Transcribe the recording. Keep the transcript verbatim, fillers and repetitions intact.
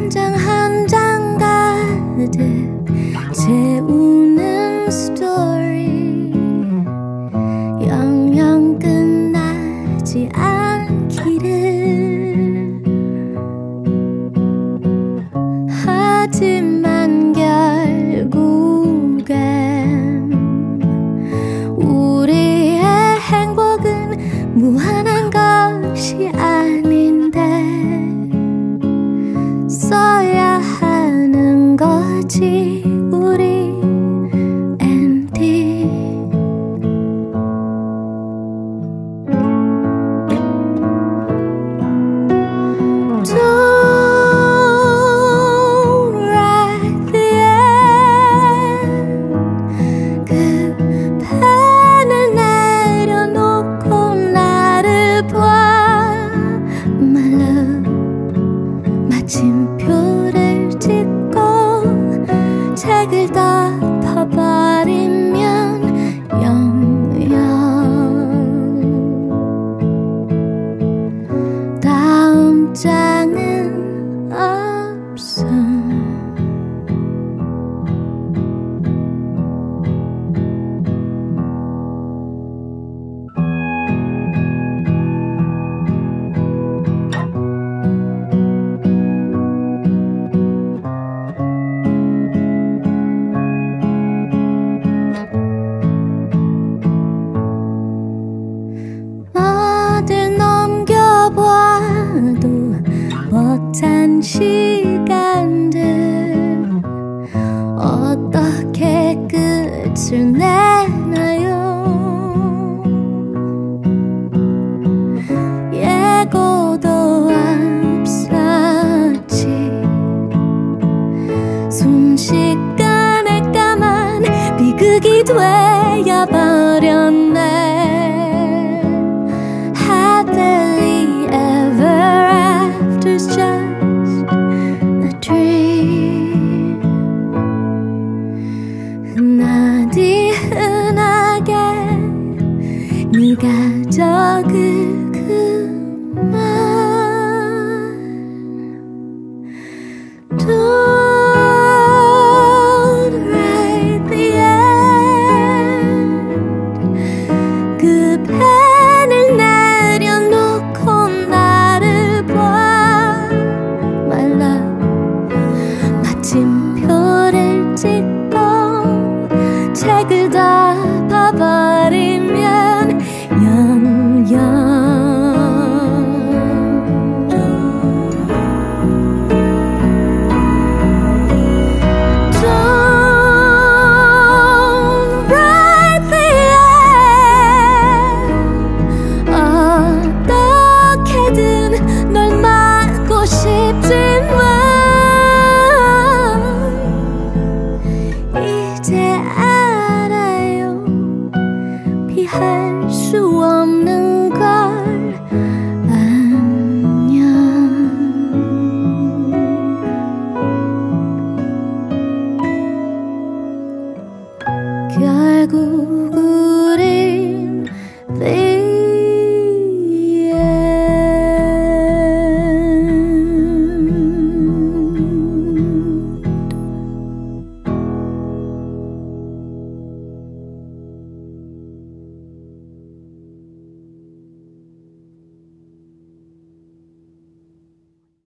한 장 한 장 가득 채우는 스토리 영영 끝나지 않기를. 하지만 결국엔 우리의 행복은 무한한 것이 아닌데 써야 하는 거지 우리 엔딩. Don't write the end. 그 펜을 내려놓고 나를 봐 My love. 마침표를 찍고 책을 덮어버리면 영영 다음 장은 없어. 뭐들 넘겨봐도 벅찬 시간들 어떻게 끝을 내나요. 예고도 없었지. 순식간에 까만 비극이 되어버렸네.